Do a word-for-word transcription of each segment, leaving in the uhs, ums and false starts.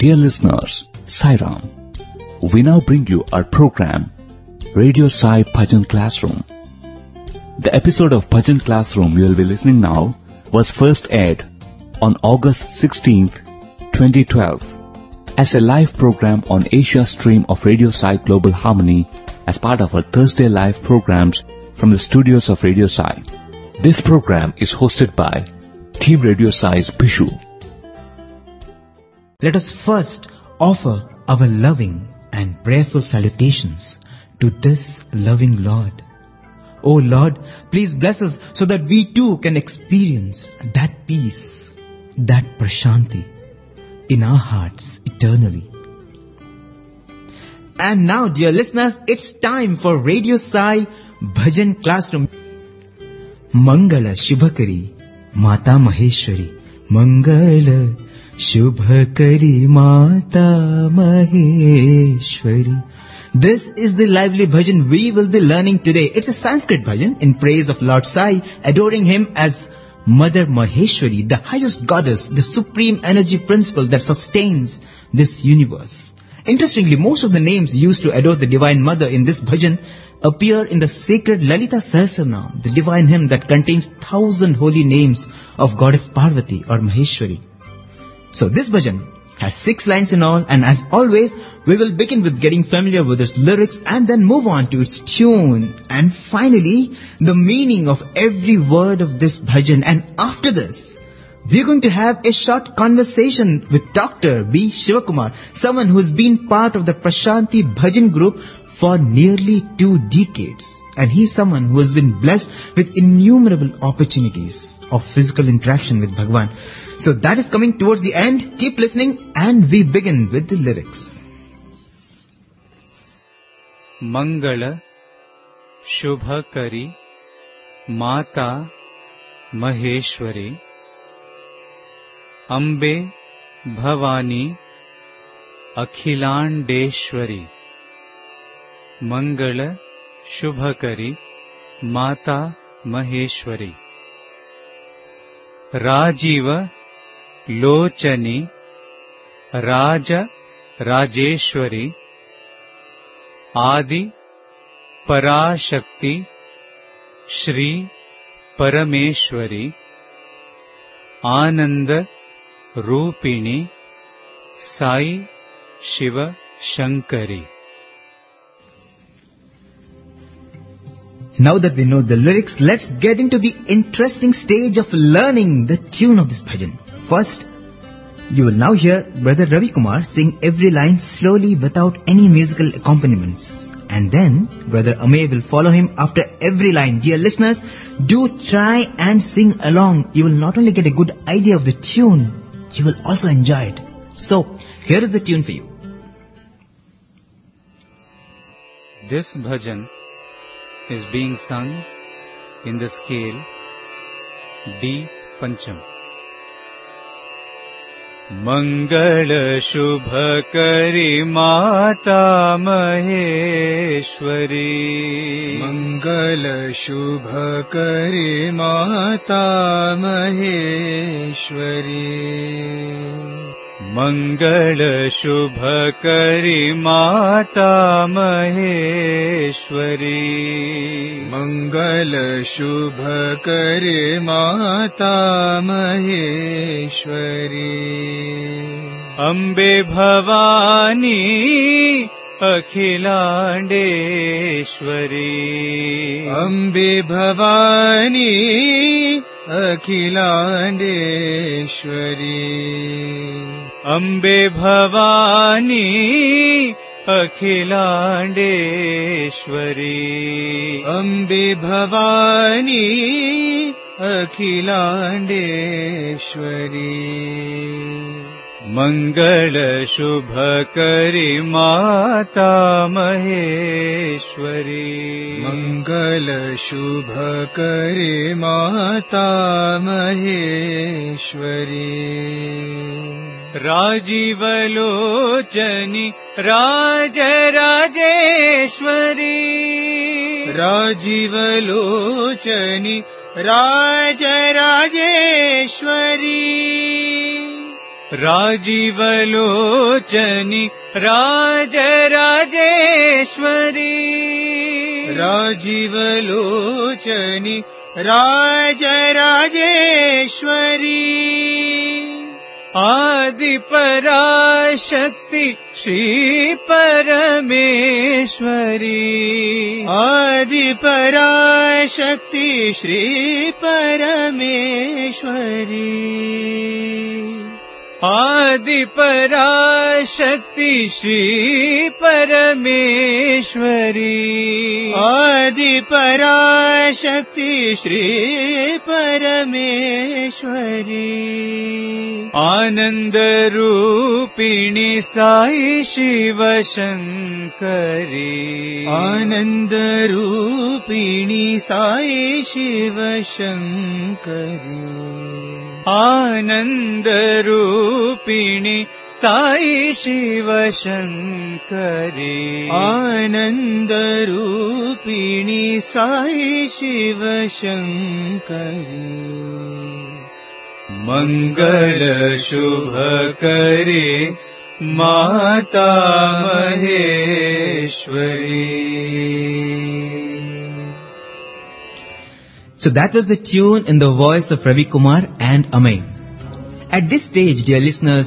Dear listeners, Sai Ram. We now bring you our program, Radio Sai Bhajan Classroom. The episode of Bhajan Classroom you will be listening now was first aired on August sixteenth, twenty twelve as a live program on Asia stream of Radio Sai Global Harmony as part of our Thursday live programs from the studios of Radio Sai. This program is hosted by Team Radio Sai's Bishu. Let us first offer our loving and prayerful salutations to this loving Lord. O Lord, please bless us so that we too can experience that peace, that prashanti in our hearts eternally. And now, dear listeners, it's time for Radio Sai Bhajan Classroom. Mangala Shubhakari Mata Maheshwari, Mangala Shubhakari Mata Maheshwari. This is the lively bhajan we will be learning today. It's a Sanskrit bhajan in praise of Lord Sai, adoring him as Mother Maheshwari, the highest goddess, the supreme energy principle that sustains this universe. Interestingly, most of the names used to adore the Divine Mother in this bhajan appear in the sacred Lalita Sahasranam, the divine hymn that contains thousand holy names of Goddess Parvati or Maheshwari. So this bhajan has six lines in all, and as always, we will begin with getting familiar with its lyrics and then move on to its tune and finally the meaning of every word of this bhajan. And after this, we are going to have a short conversation with Doctor B. Shivakumar, someone who has been part of the Prashanti Bhajan group for nearly two decades. And he is someone who has been blessed with innumerable opportunities of physical interaction with Bhagwan. So that is coming towards the end. Keep listening and we begin with the lyrics. Mangala Shubhakari Mata Maheshwari Ambe Bhavani Akhilandeshwari Mangala Shubhakari Mata Maheshwari Rajiva Lochani Raja Rajeshwari Adi Parashakti Shri Parameshwari Ananda Rupini Sai Shiva Shankari. Now that we know the lyrics, let's get into the interesting stage of learning the tune of this bhajan. First, you will now hear Brother Ravi Kumar sing every line slowly without any musical accompaniments. And then Brother Amey will follow him after every line. Dear listeners, do try and sing along. You will not only get a good idea of the tune, you will also enjoy it. So, here is the tune for you. This bhajan is being sung in the scale D Pancham. Mangala Shubhakari Mata Maheshwari Mangala Shubhakari Mata Maheshwari Mangala Shubhakari Mata Maheshwari Mangala Shubhakari Mata Maheshwari Ambe Bhavani Akhilandeshwari Ambe Bhavani Akhilandeshwari Ambe Bhavani Akhilandeshwari Ambe Bhavani Akhilandeshwari Mangala Shubhakari Mata Maheshwari Mangala Shubhakari Mata Maheshwari Rajivalochani Raja Rajeshwari Rajivalochani Raja Rajeshwari राजीवलोचनि Rajrajeshwari राजीवलोचनि Rajrajeshwari Adi Parashakti Shri परमेश्वरी आदिपराशक्ति श्री परमेश्वरी आदिपराशक्ति श्री परमेश्वरी आदिपराशक्ति श्री परमेश्वरी आनंदरूपिणी साई शिव शंकरी आनंदरूपिणी साई शिव शंकरी आनंदरूपिणी साई शिव शंकरी आनंदरूपिणी साई शिव शंकरी मंगल शुभ करे माता Maheshwari. So that was the tune in the voice of Ravi Kumar and Amay. At this stage, dear listeners,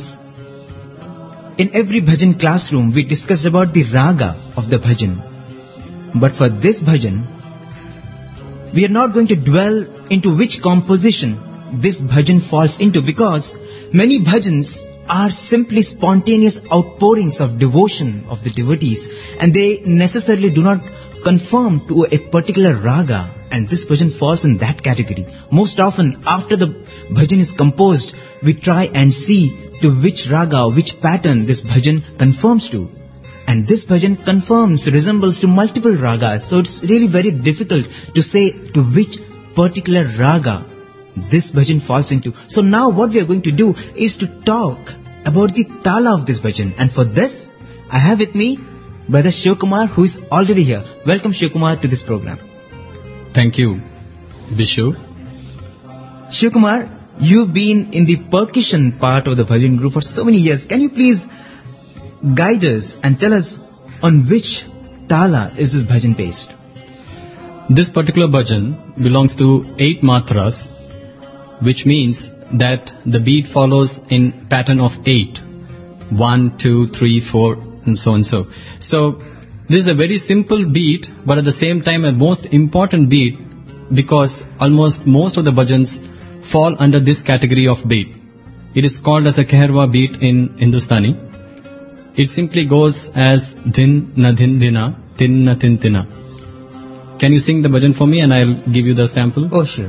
in every bhajan classroom, we discussed about the raga of the bhajan. But for this bhajan, we are not going to dwell into which composition this bhajan falls into, because many bhajans are simply spontaneous outpourings of devotion of the devotees, and they necessarily do not conform to a particular raga, and this bhajan falls in that category. Most often, after the bhajan is composed, we try and see to which raga, which pattern this bhajan conforms to. And this bhajan conforms, resembles to multiple ragas, so it's really very difficult to say to which particular raga this bhajan falls into. So now what we are going to do is to talk about the tala of this bhajan. And for this, I have with me Brother Shiv Kumar, who is already here. Welcome, Shiv Kumar, to this program. Thank you, Bishu. Shiv Kumar, you've been in the percussion part of the bhajan group for so many years. Can you please guide us and tell us on which tala is this bhajan based? This particular bhajan belongs to eight matras, which means that the beat follows in pattern of eight. One, two, three, four, and so and so. So, this is a very simple beat, but at the same time a most important beat, because almost most of the bhajans fall under this category of beat. It is called as a Keharwa beat in Hindustani. It simply goes as Din na din dina, tin na tin tina. Can you sing the bhajan for me and I'll give you the sample? Oh, sure.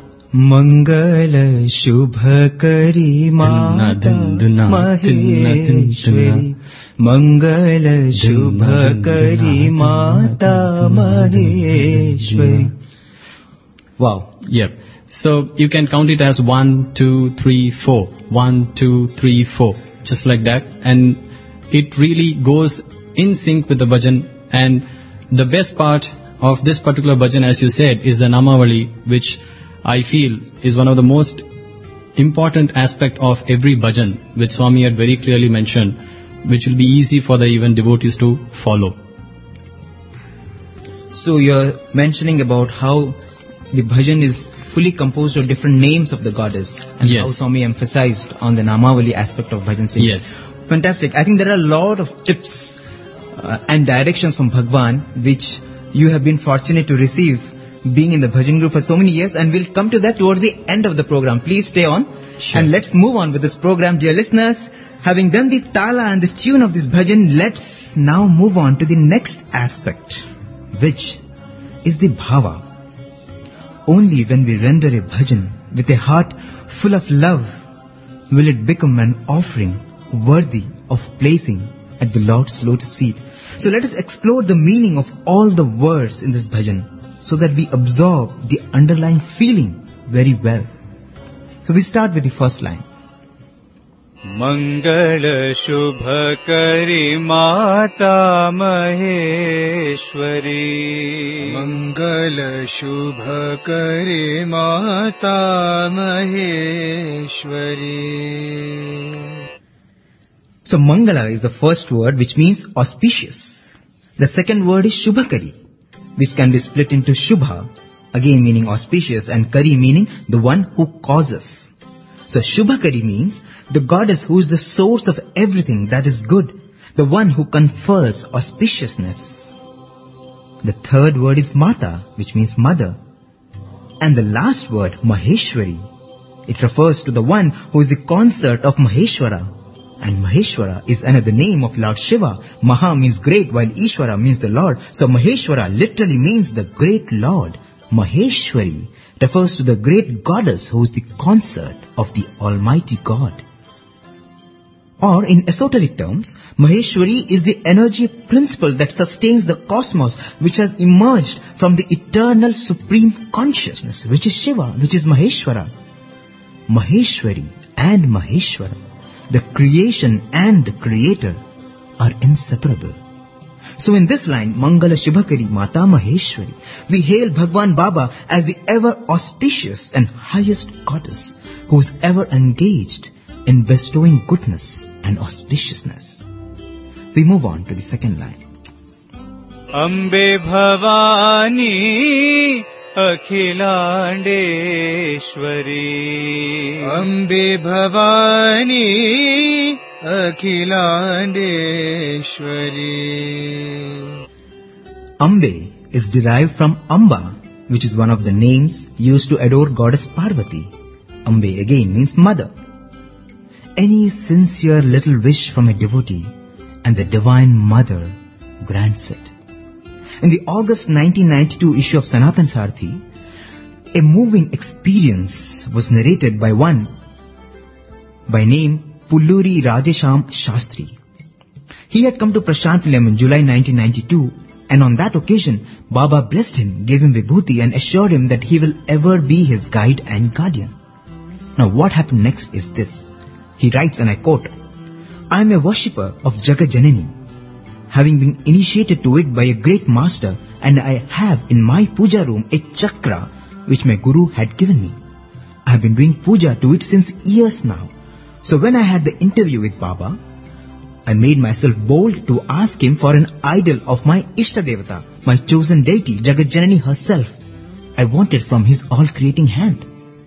Mangal Shubha Kari Mata Maheshwari, Mangal Shubha Kari Mata Maheshwari. Wow. Yeah. So you can count it as one, two, three, four. One, two, three, four. Just like that. And it really goes in sync with the bhajan. And the best part of this particular bhajan, as you said, is the Namavali, which I feel is one of the most important aspect of every bhajan, which Swami had very clearly mentioned, which will be easy for the even devotees to follow. So you're mentioning about how the bhajan is fully composed of different names of the goddess, and yes. how Swami emphasized on the Namavali aspect of bhajan singing. Yes. Fantastic. I think there are a lot of tips uh, and directions from Bhagwan which you have been fortunate to receive being in the bhajan group for so many years, and we'll come to that towards the end of the program. Please stay on. Sure. And let's move on with this program, dear listeners. Having done the tala and the tune of this bhajan, let's now move on to the next aspect, which is the bhava. Only when we render a bhajan with a heart full of love will it become an offering worthy of placing at the Lord's lotus feet. So let us explore the meaning of all the words in this bhajan, so that we absorb the underlying feeling very well. So we start with the first line. Mangal Shubha Kari Mata Maheshwari, Mangal Shubha Kari Mata Maheshwari, So Mangala is the first word, which means auspicious. The second word is Shubhakari, which can be split into Shubha, again meaning auspicious, and Kari meaning the one who causes. So Shubhakari means the goddess who is the source of everything that is good, the one who confers auspiciousness. The third word is Mata, which means mother. And the last word, Maheshwari, it refers to the one who is the consort of Maheshwara. And Maheshwara is another name of Lord Shiva. Maha means great, while Ishwara means the Lord. So Maheshwara literally means the great Lord. Maheshwari refers to the great goddess who is the consort of the Almighty God. Or in esoteric terms, Maheshwari is the energy principle that sustains the cosmos, which has emerged from the eternal supreme consciousness, which is Shiva, which is Maheshwara. Maheshwari and Maheshwara, the creation and the creator, are inseparable. So in this line, Mangala Shubhakari Mata Maheshwari, we hail Bhagwan Baba as the ever auspicious and highest goddess who is ever engaged in bestowing goodness and auspiciousness. We move on to the second line. Ambe Bhavani Akhilandeshwari. Ambe Bhavani Akhilandeshwari. Ambe is derived from Amba, which is one of the names used to adore goddess Parvati. Ambe again means mother. Any sincere little wish from a devotee, and the Divine Mother grants it. In the August nineteen ninety-two issue of Sanatan Sarthi, a moving experience was narrated by one by name Pulluri Rajesham Shastri. He had come to Prashant Nilayam in July nineteen ninety-two, and on that occasion, Baba blessed him, gave him vibhuti and assured him that he will ever be his guide and guardian. Now what happened next is this. He writes, and I quote, I am a worshipper of Jagat Janani, having been initiated to it by a great master, and I have in my puja room a chakra which my guru had given me. I have been doing puja to it since years now. So when I had the interview with Baba, I made myself bold to ask him for an idol of my Ishtadevata, my chosen deity, Jagat Janani herself. I wanted from his all-creating hand.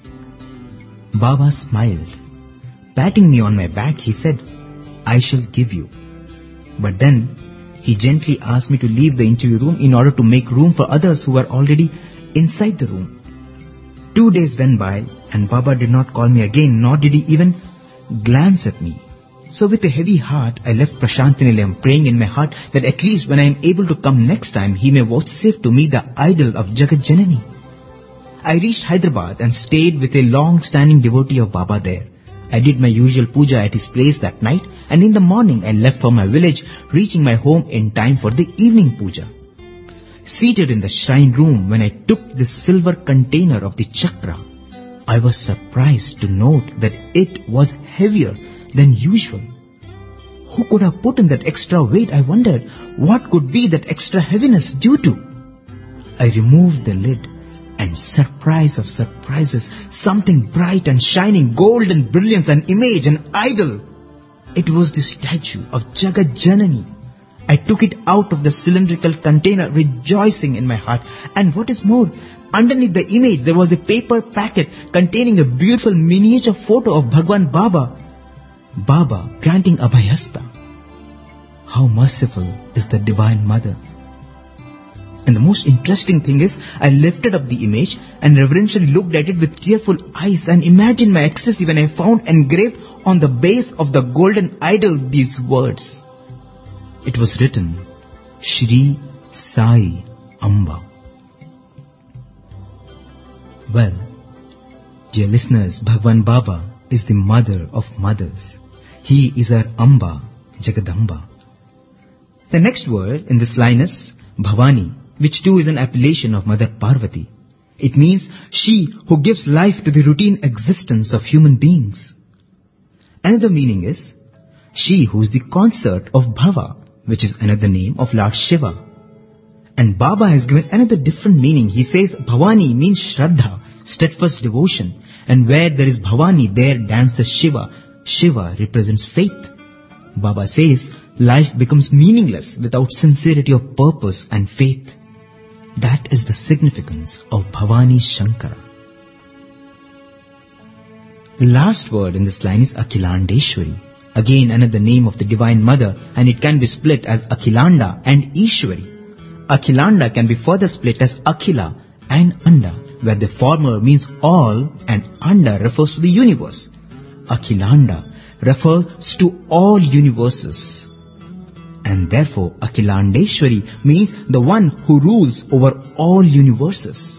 Baba smiled. Patting me on my back, he said, I shall give you. But then, he gently asked me to leave the interview room in order to make room for others who were already inside the room. Two days went by, and Baba did not call me again, nor did he even glance at me. So with a heavy heart, I left Prashant Nilayam, praying in my heart that at least when I am able to come next time, he may vouchsafe to me the idol of Jagat Janani. I reached Hyderabad and stayed with a long-standing devotee of Baba there. I did my usual puja at his place that night, and in the morning I left for my village, reaching my home in time for the evening puja. Seated in the shrine room, when I took the silver container of the chakra, I was surprised to note that it was heavier than usual. Who could have put in that extra weight? I wondered, what could be that extra heaviness due to? I removed the lid, and surprise of surprises, something bright and shining, golden brilliance, an image, an idol. It was the statue of Jagat Janani. I took it out of the cylindrical container, rejoicing in my heart. And what is more, underneath the image there was a paper packet containing a beautiful miniature photo of Bhagwan Baba. Baba granting Abhayasta. How merciful is the Divine Mother. And the most interesting thing is, I lifted up the image and reverentially looked at it with tearful eyes and imagined my ecstasy when I found engraved on the base of the golden idol these words. It was written, Shri Sai Amba. Well, dear listeners, Bhagwan Baba is the mother of mothers. He is our Amba, Jagadamba. The next word in this line is Bhavani, which too is an appellation of Mother Parvati. It means she who gives life to the routine existence of human beings. Another meaning is she who is the consort of Bhava, which is another name of Lord Shiva. And Baba has given another different meaning. He says Bhavani means Shraddha, steadfast devotion. And where there is Bhavani, there dances Shiva. Shiva represents faith. Baba says, life becomes meaningless without sincerity of purpose and faith. That is the significance of Bhavani Shankara. The last word in this line is Akhilandeshwari. Again another name of the Divine Mother, and it can be split as Akhilanda and Ishwari. Akhilanda can be further split as Akhila and Anda, where the former means all and Anda refers to the universe. Akhilanda refers to all universes. And therefore Akhilandeshwari means the one who rules over all universes.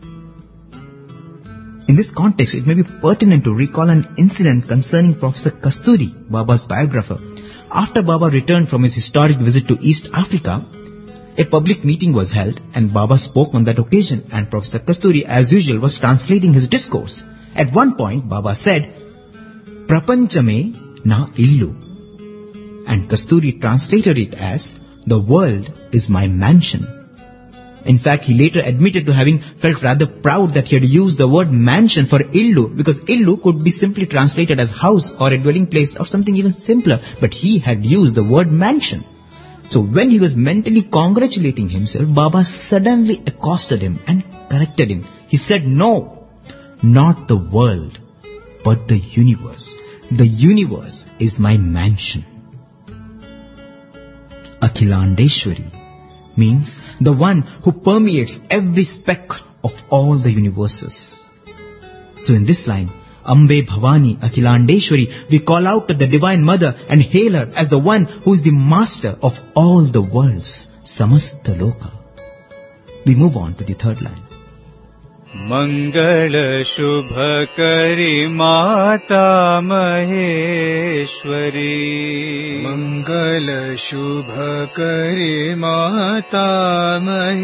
In this context, it may be pertinent to recall an incident concerning Professor Kasturi, Baba's biographer. After Baba returned from his historic visit to East Africa, a public meeting was held and Baba spoke on that occasion, and Professor Kasturi, as usual, was translating his discourse. At one point, Baba said, "Prapanchame na illu," and Kasturi translated it as, "The world is my mansion." In fact, he later admitted to having felt rather proud that he had used the word mansion for illu, because illu could be simply translated as house or a dwelling place or something even simpler, but he had used the word mansion. So when he was mentally congratulating himself, Baba suddenly accosted him and corrected him. He said, "No, not the world, but the universe. The universe is my mansion." Akhilandeshwari means the one who permeates every speck of all the universes. So in this line, Ambe Bhavani Akhilandeshwari, we call out to the Divine Mother and hail her as the one who is the master of all the worlds, Samasta Loka. We move on to the third line. Mangala Shubhakari Mata Maheshwari. Mangala Shubhakari Mata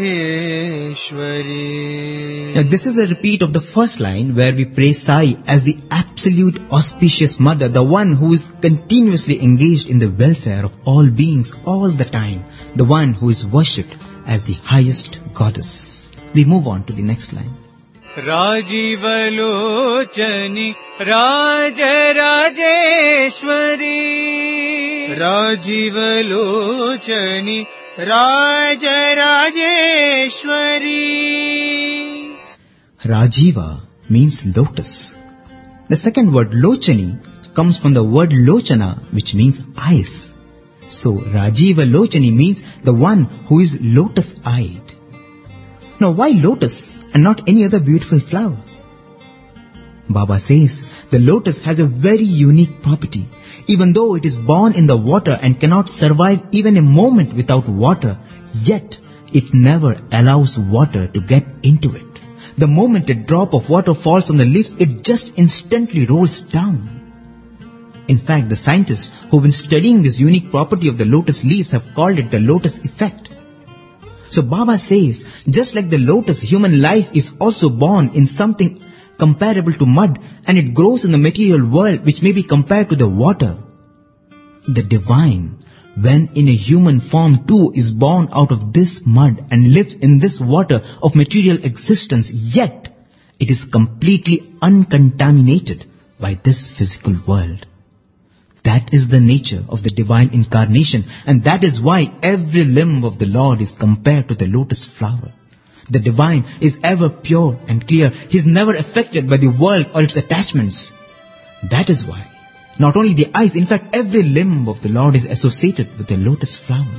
Maheshwari. Now this is a repeat of the first line where we praise Sai as the absolute auspicious mother, the one who is continuously engaged in the welfare of all beings all the time, the one who is worshipped as the highest goddess. We move on to the next line. Rajivalochani Raja Rajeshwari. Rajivalochani Raja Rajeshwari. Rajiva means lotus. The second word Lochani comes from the word Lochana, which means eyes. So Rajiva Lochani means the one who is lotus-eyed. Now why lotus and not any other beautiful flower? Baba says the lotus has a very unique property. Even though it is born in the water and cannot survive even a moment without water, yet it never allows water to get into it. The moment a drop of water falls on the leaves, it just instantly rolls down. In fact, the scientists who have been studying this unique property of the lotus leaves have called it the lotus effect. So Baba says, just like the lotus, human life is also born in something comparable to mud, and it grows in the material world which may be compared to the water. The divine, when in a human form too, is born out of this mud and lives in this water of material existence, yet it is completely uncontaminated by this physical world. That is the nature of the divine incarnation, and that is why every limb of the Lord is compared to the lotus flower. The divine is ever pure and clear. He is never affected by the world or its attachments. That is why not only the eyes, in fact every limb of the Lord is associated with the lotus flower.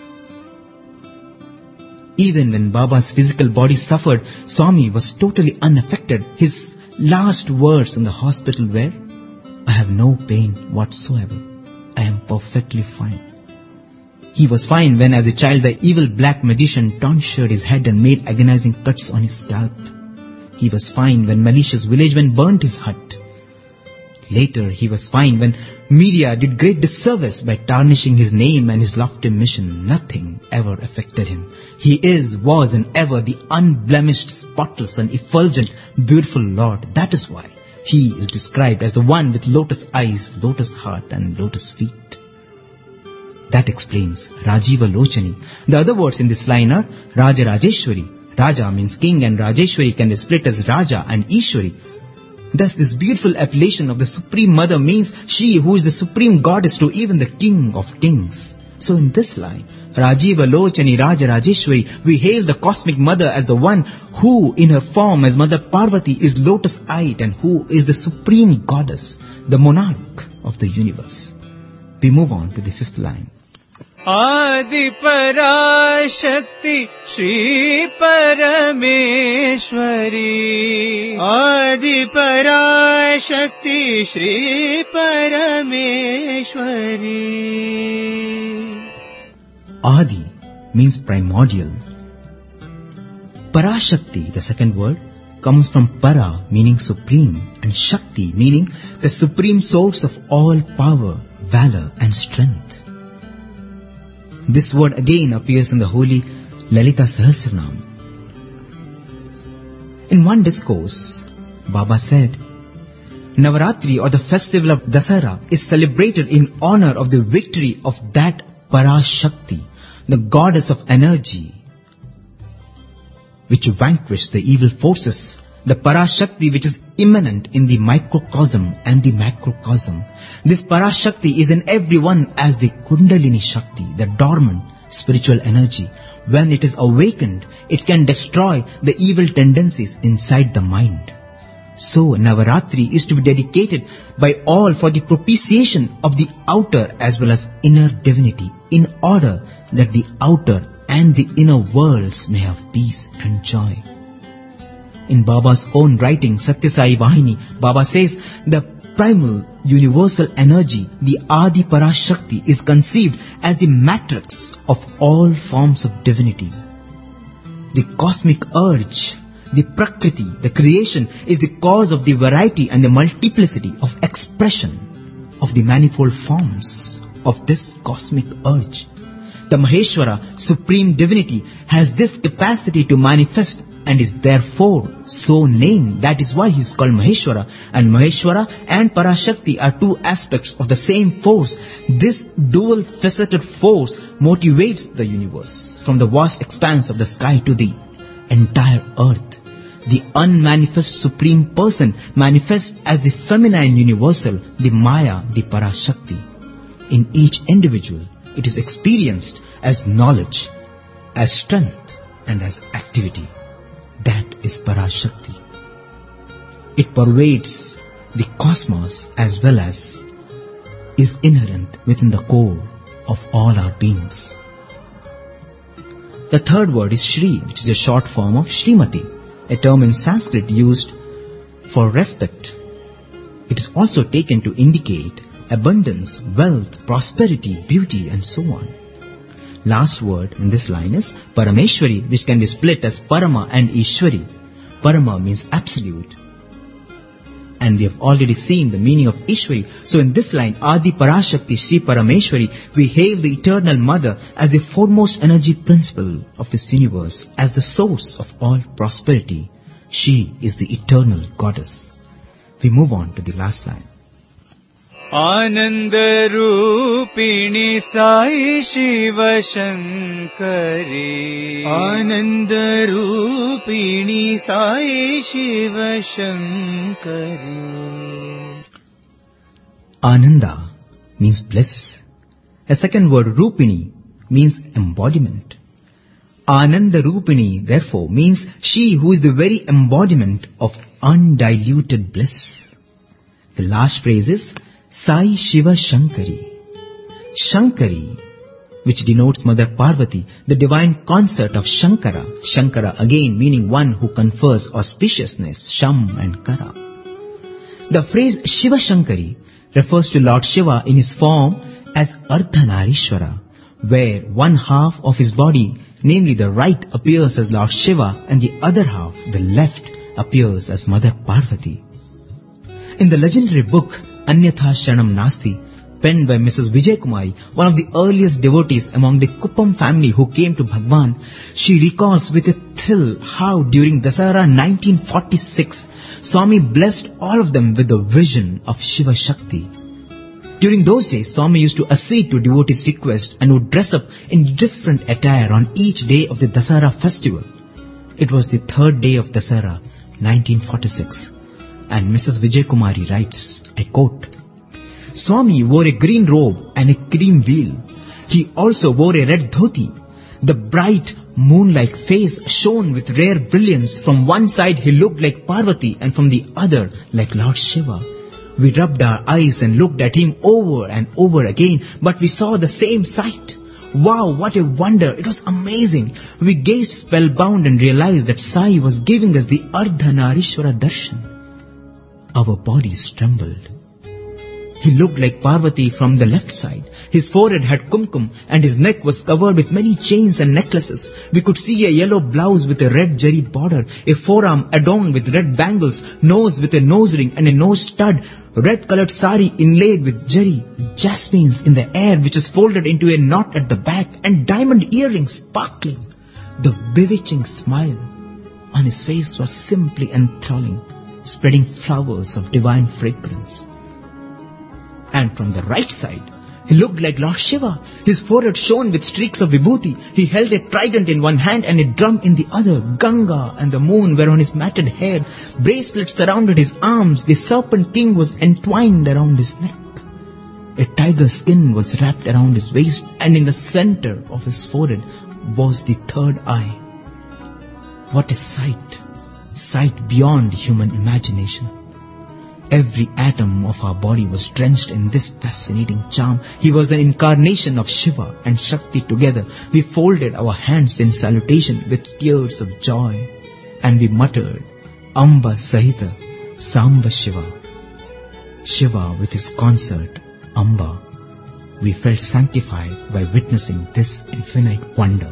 Even when Baba's physical body suffered, Swami was totally unaffected. His last words in the hospital were, "I have no pain whatsoever. I am perfectly fine." He was fine when as a child the evil black magician tonsured his head and made agonizing cuts on his scalp. He was fine when malicious villagemen burnt his hut. Later he was fine when media did great disservice by tarnishing his name and his lofty mission. Nothing ever affected him. He is, was and ever the unblemished, spotless and effulgent, beautiful Lord. That is why he is described as the one with lotus eyes, lotus heart and lotus feet. That explains Rajiva Lochani. The other words in this line are Raja Rajeshwari. Raja means king and Rajeshwari can be split as Raja and Ishwari. Thus this beautiful appellation of the Supreme Mother means she who is the Supreme Goddess to even the King of Kings. So in this line, Rajiva Lochani Raja Rajeshwari, we hail the Cosmic Mother as the one who in her form as Mother Parvati is lotus-eyed and who is the Supreme Goddess, the monarch of the universe. We move on to the fifth line. Adi Parashakti Shri Parameshwari. Adi Parashakti Shri Parameshwari. Adi means primordial. Parashakti, the second word, comes from para, meaning supreme, and Shakti, meaning the supreme source of all power, valor and strength. This word again appears in the holy Lalita Sahasranam. In one discourse, Baba said, Navaratri or the festival of Dasara is celebrated in honor of the victory of that Parashakti, the goddess of energy, which vanquished the evil forces, the Parashakti which is immanent in the microcosm and the macrocosm. This Parashakti is in everyone as the Kundalini Shakti, the dormant spiritual energy. When it is awakened, it can destroy the evil tendencies inside the mind. So Navaratri is to be dedicated by all for the propitiation of the outer as well as inner divinity, in order that the outer and the inner worlds may have peace and joy. In Baba's own writing, Satya Sai Vahini, Baba says, the primal universal energy, the Adi Parashakti, is conceived as the matrix of all forms of divinity. The cosmic urge, the Prakriti, the creation, is the cause of the variety and the multiplicity of expression of the manifold forms of this cosmic urge. The Maheshwara, supreme divinity, has this capacity to manifest and is therefore so named. That is why he is called Maheshwara. And Maheshwara and Parashakti are two aspects of the same force. This dual-faceted force motivates the universe, from the vast expanse of the sky to the entire earth. The unmanifest Supreme Person manifests as the feminine universal, the Maya, the Parashakti. In each individual, it is experienced as knowledge, as strength and as activity. That is Parashakti. It pervades the cosmos as well as is inherent within the core of all our beings. The third word is Shri, which is a short form of Srimati, a term in Sanskrit used for respect. It is also taken to indicate abundance, wealth, prosperity, beauty and so on. Last word in this line is Parameshwari, which can be split as Parama and Ishwari. Parama means absolute. And we have already seen the meaning of Ishwari. So in this line, Adi Parashakti Shri Parameshwari, we hail the eternal mother as the foremost energy principle of this universe, as the source of all prosperity. She is the eternal goddess. We move on to the last line. Ananda Rupini Sai Shiva Shankari. Ananda Rupini Sai Shiva Shankari. Ananda means bliss. A second word, Rupini, means embodiment. Ananda Rupini, therefore, means she who is the very embodiment of undiluted bliss. The last phrase is Sai Shiva Shankari. Shankari, which denotes Mother Parvati, the divine consort of Shankara. Shankara again meaning one who confers auspiciousness, Sham and Kara. The phrase Shiva Shankari refers to Lord Shiva in his form as Ardhanarishwara, where one half of his body, namely the right, appears as Lord Shiva and the other half, the left, appears as Mother Parvati. In the legendary book Anyatha Sharanam Nasti, penned by Missus Vijay Kumari, one of the earliest devotees among the Kuppam family who came to Bhagwan, she recalls with a thrill how during Dasara nineteen forty-six, Swami blessed all of them with the vision of Shiva Shakti. During those days, Swami used to accede to devotees' request and would dress up in different attire on each day of the Dasara festival. It was the third day of Dasara, nineteen forty-six. And Missus Vijay Kumari writes, I quote, Swami wore a green robe and a cream veil. He also wore a red dhoti. The bright moon-like face shone with rare brilliance. From one side he looked like Parvati and from the other like Lord Shiva. We rubbed our eyes and looked at him over and over again, but we saw the same sight. Wow, what a wonder! It was amazing. We gazed spellbound and realized that Sai was giving us the Ardhanarishwara Darshan. Our bodies trembled. He looked like Parvati from the left side. His forehead had kumkum and his neck was covered with many chains and necklaces. We could see a yellow blouse with a red jari border, a forearm adorned with red bangles, nose with a nose ring and a nose stud, red colored sari inlaid with jari, jasmines in the air which was folded into a knot at the back, and diamond earrings sparkling. The bewitching smile on his face was simply enthralling, spreading flowers of divine fragrance. And from the right side, he looked like Lord Shiva. His forehead shone with streaks of vibhuti. He held a trident in one hand and a drum in the other. Ganga and the moon were on his matted hair. Bracelets surrounded his arms. The serpent king was entwined around his neck. A tiger skin was wrapped around his waist, and in the center of his forehead was the third eye. What a sight! Sight beyond human imagination. Every atom of our body was drenched in this fascinating charm. He was an incarnation of Shiva and Shakti together. We folded our hands in salutation with tears of joy, and we muttered, Amba Sahita, Samba Shiva. Shiva with his consort, Amba. We felt sanctified by witnessing this infinite wonder.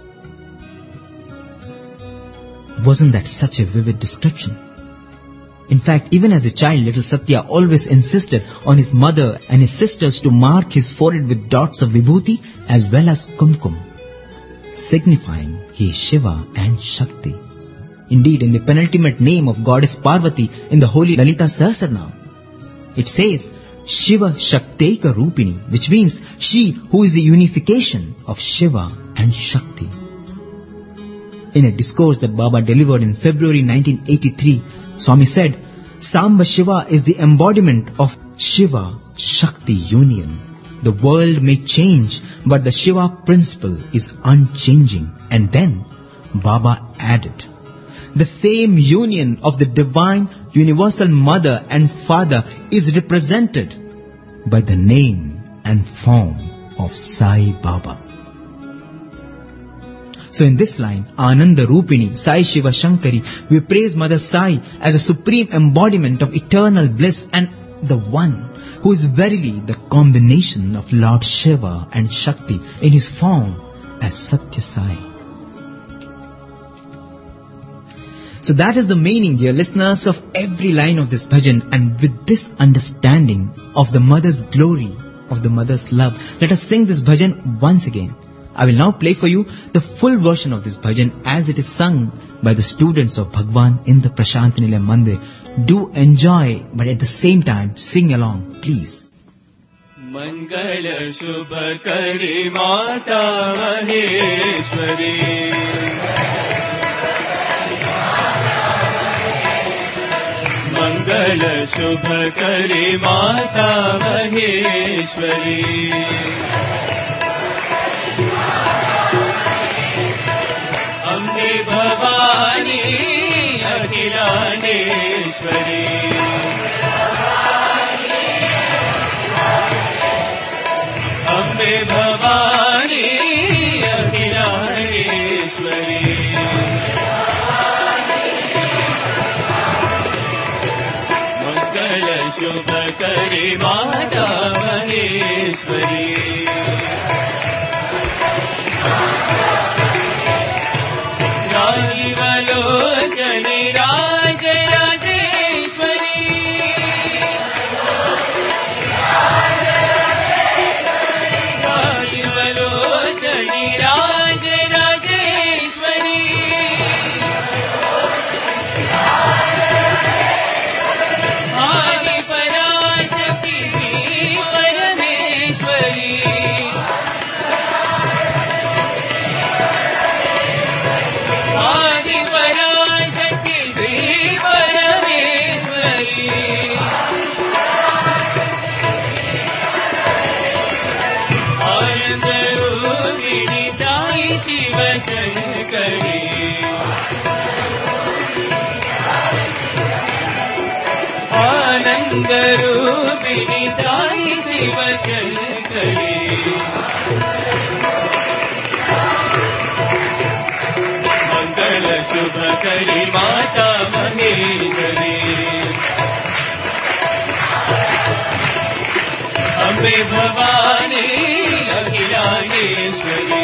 Wasn't that such a vivid description? In fact, even as a child, little Satya always insisted on his mother and his sisters to mark his forehead with dots of vibhuti as well as kumkum, signifying he is Shiva and Shakti. Indeed, in the penultimate name of goddess Parvati in the holy Lalita Sahasranam, it says, Shiva Shakteika Rupini, which means she who is the unification of Shiva and Shakti. In a discourse that Baba delivered in February nineteen eighty-three, Swami said, Samba Shiva is the embodiment of Shiva-Shakti union. The world may change, but the Shiva principle is unchanging. And then Baba added, the same union of the divine universal mother and father is represented by the name and form of Sai Baba. So in this line, Ananda Rupini, Sai Shiva Shankari, we praise Mother Sai as a supreme embodiment of eternal bliss and the one who is verily the combination of Lord Shiva and Shakti in his form as Satya Sai. So that is the meaning, dear listeners, of every line of this bhajan, and with this understanding of the mother's glory, of the mother's love, let us sing this bhajan once again. I will now play for you the full version of this bhajan as it is sung by the students of Bhagwan in the Prashant Nilayam Mandir. Do enjoy, but at the same time sing along, please. Mangala Shubha Kari Mata Maheshwari, Mangala Shubha Kari Mata Maheshwari, Ambe Bhavani Akhilaneshwari, Ambe Bhavani Akhilaneshwari, Mangala Shubha Kari Mata Maheshwari. Rajvalokani Raj Rajeshwari, Rajvalokani Raj Rajeshwari, Adi Parashakti Parameshwari, Shiv शङ्करी आनन्दरूपिणि Sai Shiv शङ्करी मंगल शुभकरी माता महेश्वरी अम्बे भवानी अखिलांडेश्वरी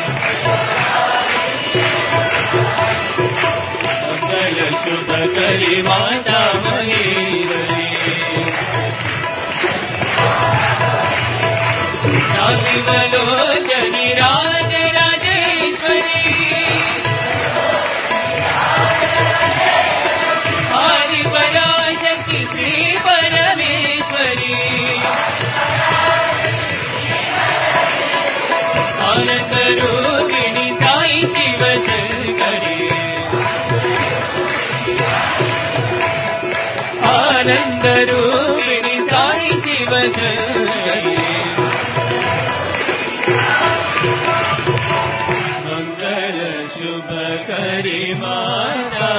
मंगल शुभकरी माता महेश्वरी नागिवलोचनी राज राजेश्वरी आदि पराशक्ति श्री परमेश्वरी आनंदरूपिणी साई शिव शङ्करी आनंदरूपिणी साई शिव शङ्करी मंगल शुभकरी माता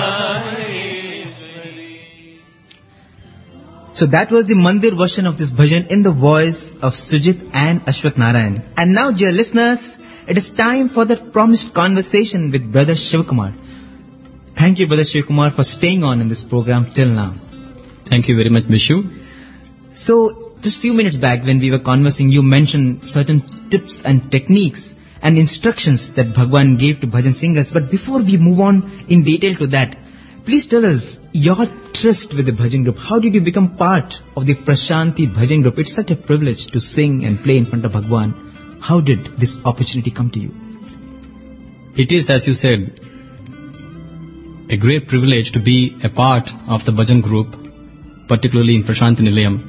So that was the Mandir version of this bhajan in the voice of Sujit and Ashwath Narayan. And now, dear listeners, it is time for the promised conversation with Brother Shivakumar. Thank you, Brother Shivakumar, for staying on in this program till now. Thank you very much, Vishu. So, just few minutes back when we were conversing, you mentioned certain tips and techniques and instructions that Bhagwan gave to bhajan singers. But before we move on in detail to that, please tell us your tryst with the bhajan group. How did you become part of the Prashanti bhajan group? It's such a privilege to sing and play in front of Bhagwan. How did this opportunity come to you? It is, as you said, a great privilege to be a part of the bhajan group, particularly in Prashanti Nilayam.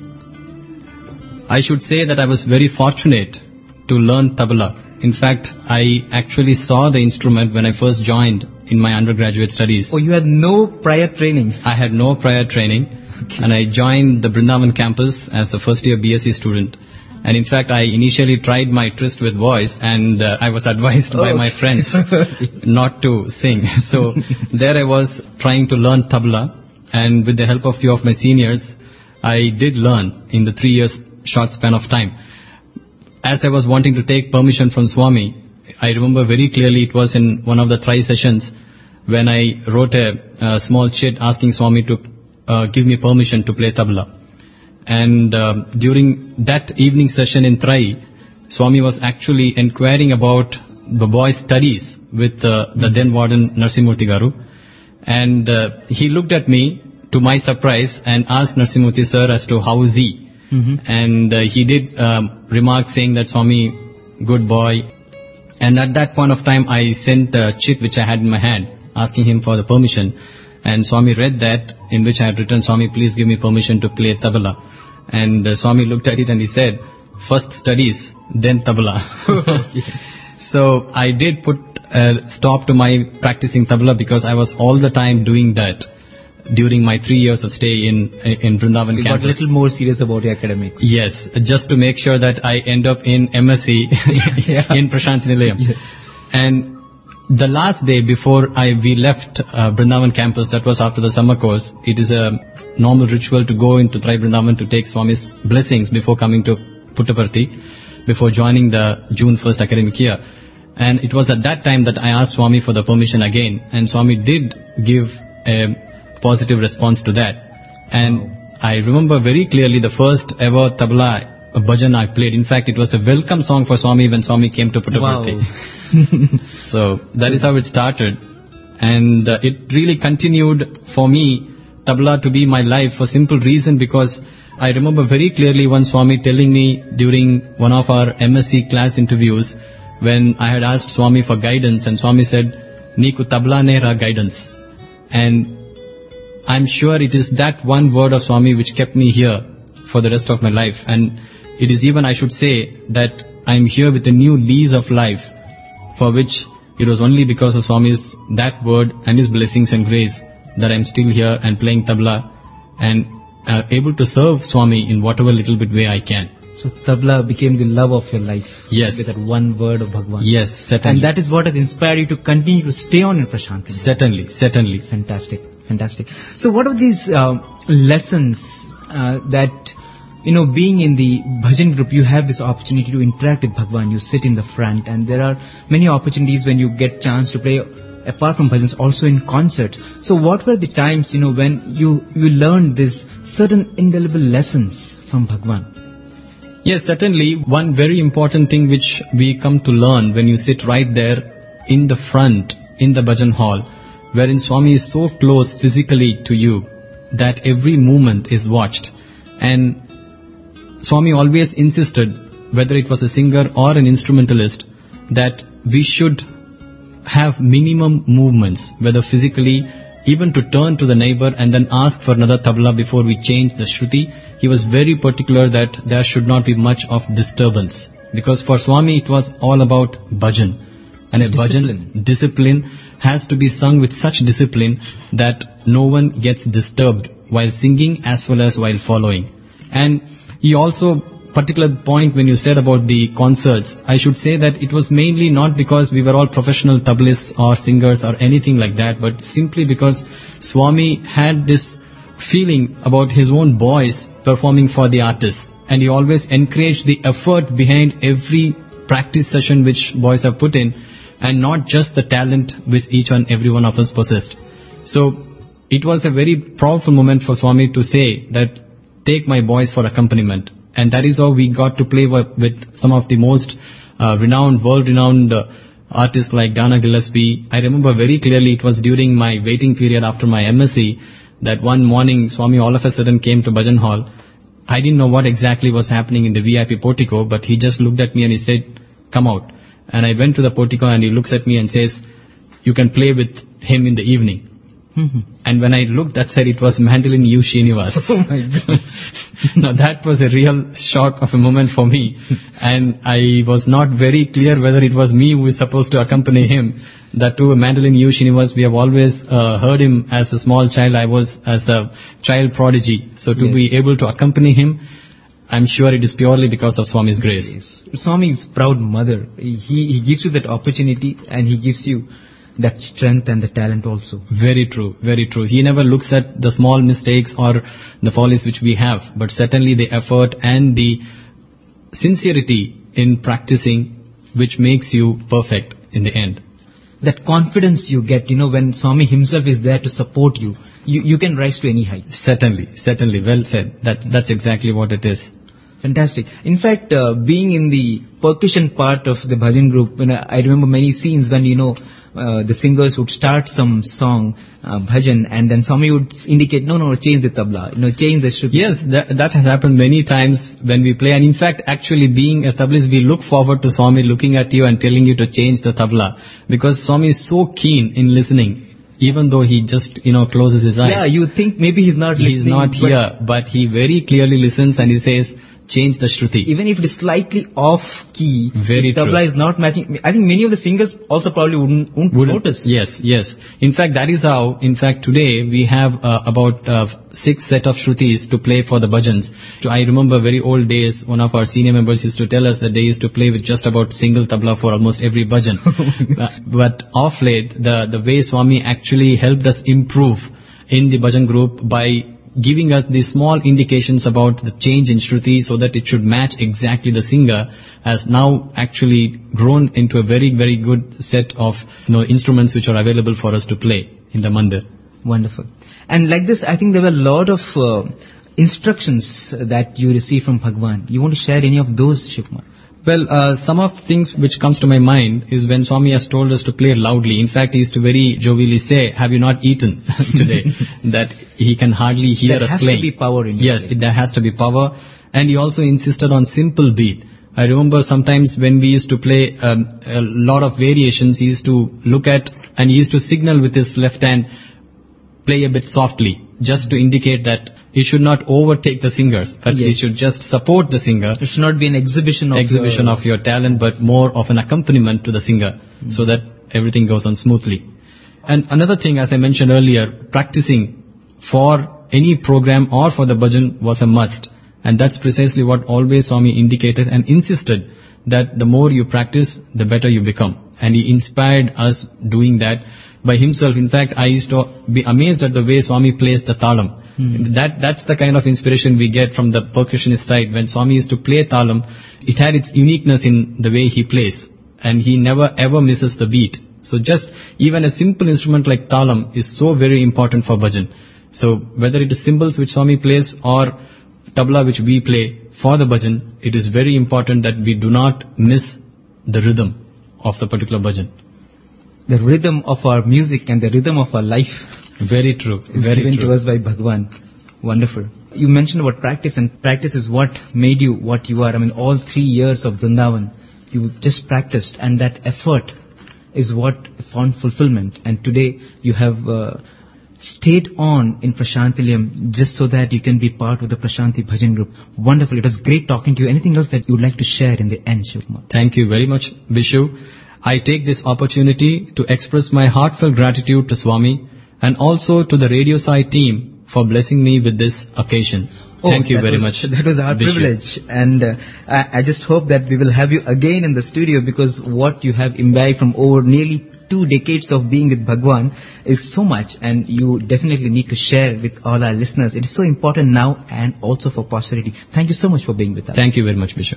I should say that I was very fortunate to learn tabla. In fact, I actually saw the instrument when I first joined in my undergraduate studies. Oh, you had no prior training? I had no prior training. Okay. And I joined the Brindavan campus as a first year B S c student. And in fact, I initially tried my tryst with voice, and uh, I was advised oh, by okay. my friends not to sing. So there I was trying to learn tabla, and with the help of few of my seniors, I did learn in the three years short span of time. As I was wanting to take permission from Swami, I remember very clearly it was in one of the Thrai sessions when I wrote a, a small chit asking Swami to uh, give me permission to play tabla. And um, during that evening session in Thrai, Swami was actually inquiring about the boy's studies with uh, the then warden Narsimurti Garu. And uh, he looked at me, to my surprise, and asked Narsimurti sir as to how is he. Mm-hmm. And uh, he did um, remark saying that Swami, good boy. And at that point of time, I sent a chit which I had in my hand, asking him for the permission. And Swami read that, in which I had written, Swami, please give me permission to play tabla. And uh, Swami looked at it and he said, first studies, then tabla. So I did put a stop to my practicing tabla because I was all the time doing that during my three years of stay in in Vrindavan so you campus. got a little more serious about your academics. Yes, just to make sure that I end up in M S c yeah. in Prashanti Nilayam. Yes. And the last day before I we left uh, Vrindavan campus, that was after the summer course, it is a normal ritual to go into Thrai Vrindavan to take Swami's blessings before coming to Puttaparthi, before joining the June first academic year. And it was at that time that I asked Swami for the permission again, and Swami did give a positive response to that. And I remember very clearly the first ever tabla bhajan I played. In fact, it was a welcome song for Swami when Swami came to Puttaparthi. Wow. So that is how it started. And uh, it really continued for me, tabla, to be my life for simple reason because I remember very clearly one Swami telling me during one of our M S c class interviews when I had asked Swami for guidance, and Swami said, Niku tabla ne ra guidance. And I'm sure it is that one word of Swami which kept me here for the rest of my life. And it is even, I should say, that I'm here with a new lease of life, for which it was only because of Swami's that word and his blessings and grace that I'm still here and playing tabla and uh, able to serve Swami in whatever little bit way I can. So tabla became the love of your life. Yes. With that one word of Bhagwan. Yes, certainly. And that is what has inspired you to continue to stay on in Prashant. Certainly, certainly. Fantastic, fantastic. So what are these uh, lessons uh, that, you know, being in the bhajan group, you have this opportunity to interact with Bhagwan. You sit in the front, and there are many opportunities when you get chance to play, apart from bhajans, also in concerts. So what were the times, you know, when you, you learned these certain indelible lessons from Bhagwan? Yes, certainly. One very important thing which we come to learn when you sit right there in the front, in the bhajan hall, wherein Swami is so close physically to you that every movement is watched. And Swami always insisted, whether it was a singer or an instrumentalist, that we should have minimum movements, whether physically, even to turn to the neighbor and then ask for another tabla before we change the shruti. He was very particular that there should not be much of disturbance. Because for Swami it was all about bhajan. And a Discipline. bhajan, discipline, has to be sung with such discipline that no one gets disturbed while singing as well as while following. And he also, particular point when you said about the concerts, I should say that it was mainly not because we were all professional tablists or singers or anything like that, but simply because Swami had this feeling about his own boys performing for the artists, and he always encouraged the effort behind every practice session which boys have put in, and not just the talent which each and every one of us possessed. So it was a very powerful moment for Swami to say that, take my boys for accompaniment. And that is how we got to play with some of the most uh, renowned, world-renowned uh, artists like Dana Gillespie. I remember very clearly it was during my waiting period after my M S c that one morning Swami all of a sudden came to Bhajan Hall. I didn't know what exactly was happening in the V I P portico, but he just looked at me and he said, come out. And I went to the portico and he looks at me and says, you can play with him in the evening. Mm-hmm. And when I looked, that said it was Mandolin U. Srinivas. Oh my God. Now that was a real shock of a moment for me. And I was not very clear whether it was me who was supposed to accompany him. That too, Mandolin U. Srinivas, we have always uh, heard him as a small child. I was as a child prodigy. So to yes. be able to accompany him, I'm sure it is purely because of Swami's grace. Yes. Swami's proud mother. He, he gives you that opportunity and he gives you that strength and the talent also. Very true, very true. He never looks at the small mistakes or the follies which we have, but certainly the effort and the sincerity in practicing which makes you perfect in the end. That confidence you get, you know, when Swami himself is there to support you, you, you can rise to any height. Certainly, certainly. Well said. That, that's exactly what it is. Fantastic. In fact, uh, being in the percussion part of the bhajan group, when I, I remember many scenes when, you know, uh, the singers would start some song, uh, bhajan, and then Swami would indicate, no, no, change the tabla, you know, change the shruti. Yes, that, that has happened many times when we play. And in fact, actually being a tablist, we look forward to Swami looking at you and telling you to change the tabla. Because Swami is so keen in listening. Even though he just, you know, closes his eyes. Yeah, you think maybe he's not listening. He's not here, but he very clearly listens and he says, change the shruti. Even if it is slightly off key, very the tabla true. is not matching. I think many of the singers also probably wouldn't, wouldn't, wouldn't notice. Yes, yes. In fact, that is how, in fact, today we have uh, about uh, six set of shrutis to play for the bhajans. I remember very old days, one of our senior members used to tell us that they used to play with just about single tabla for almost every bhajan. uh, but off late, the, the way Swami actually helped us improve in the bhajan group by giving us the small indications about the change in shruti so that it should match exactly the singer, has now actually grown into a very, very good set of, you know, instruments which are available for us to play in the mandir. Wonderful. And like this, I think there were a lot of uh, instructions that you received from Bhagwan. You want to share any of those, Shivkumar? Well, uh, some of the things which comes to my mind is when Swami has told us to play loudly. In fact, he used to very jovially say, have you not eaten today? That he can hardly hear there us playing. There has to be power in Yes, it, there has to be power. And he also insisted on simple beat. I remember sometimes when we used to play um, a lot of variations, he used to look at and he used to signal with his left hand, play a bit softly, just to indicate that he should not overtake the singers, but yes. he should just support the singer. It should not be an exhibition of exhibition your... of your talent, but more of an accompaniment to the singer, mm. so that everything goes on smoothly. And another thing, as I mentioned earlier, practicing for any program or for the bhajan was a must. And that's precisely what always Swami indicated and insisted, that the more you practice, the better you become. And he inspired us doing that by himself. In fact, I used to be amazed at the way Swami plays the talam. Hmm. That That's the kind of inspiration we get from the percussionist side. When Swami used to play talam, it had its uniqueness in the way he plays. And he never ever misses the beat. So just even a simple instrument like talam is so very important for bhajan. So whether it is cymbals which Swami plays or tabla which we play for the bhajan, it is very important that we do not miss the rhythm of the particular bhajan. The rhythm of our music and the rhythm of our life. Very true. Is very given true. to us by Bhagwan. Wonderful. You mentioned about practice, and practice is what made you what you are. I mean, all three years of Vrindavan, you just practiced, and that effort is what found fulfillment. And today you have uh, stayed on in Prashantilayam just so that you can be part of the Prashanti Bhajan group. Wonderful. It was great talking to you. Anything else that you would like to share in the end, Shivkumar? Thank you very much, Vishu. I take this opportunity to express my heartfelt gratitude to Swami and also to the Radio Sai team for blessing me with this occasion. Oh, Thank you very was, much. That was our Vishu. privilege. And uh, I, I just hope that we will have you again in the studio, because what you have imbibed from over nearly two decades of being with Bhagwan is so much, and you definitely need to share with all our listeners. It is so important now and also for posterity. Thank you so much for being with us. Thank you very much, Vishu.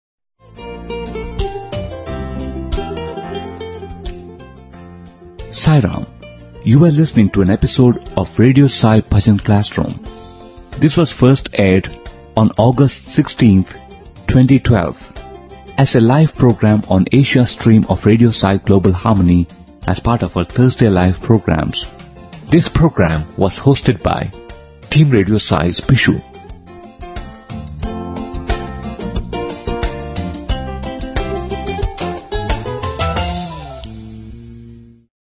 Sai Ram, you are listening to an episode of Radio Sai Bhajan Classroom. This was first aired on August sixteenth, twenty twelve as a live program on Asia stream of Radio Sai Global Harmony as part of our Thursday live programs. This program was hosted by Team Radio Sai's Bishu.